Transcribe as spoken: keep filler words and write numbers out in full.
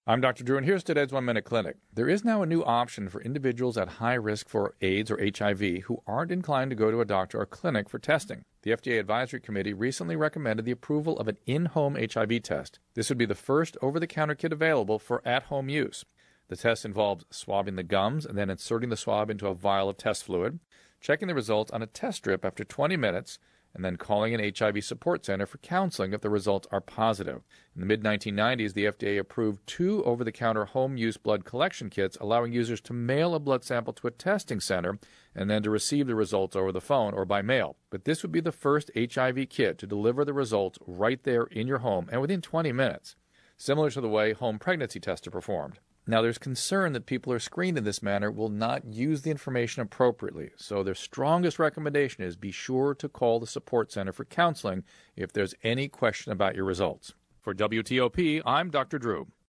I'm Doctor Drew, and here's today's One Minute Clinic. There is now a new option for individuals at high risk for AIDS or H I V who aren't inclined to go to a doctor or clinic for testing. The F D A Advisory Committee recently recommended the approval of an in-home H I V test. This would be the first over-the-counter kit available for at-home use. The test involves swabbing the gums and then inserting the swab into a vial of test fluid, checking the results on a test strip after twenty minutes, and then calling an H I V support center for counseling if the results are positive. In the mid nineteen nineties, the F D A approved two over-the-counter home-use blood collection kits, allowing users to mail a blood sample to a testing center and then to receive the results over the phone or by mail. But this would be the first H I V kit to deliver the results right there in your home and within twenty minutes, similar to the way home pregnancy tests are performed. Now, there's concern that people who are screened in this manner will not use the information appropriately, so their strongest recommendation is be sure to call the support center for counseling if there's any question about your results. For W T O P, I'm Doctor Drew.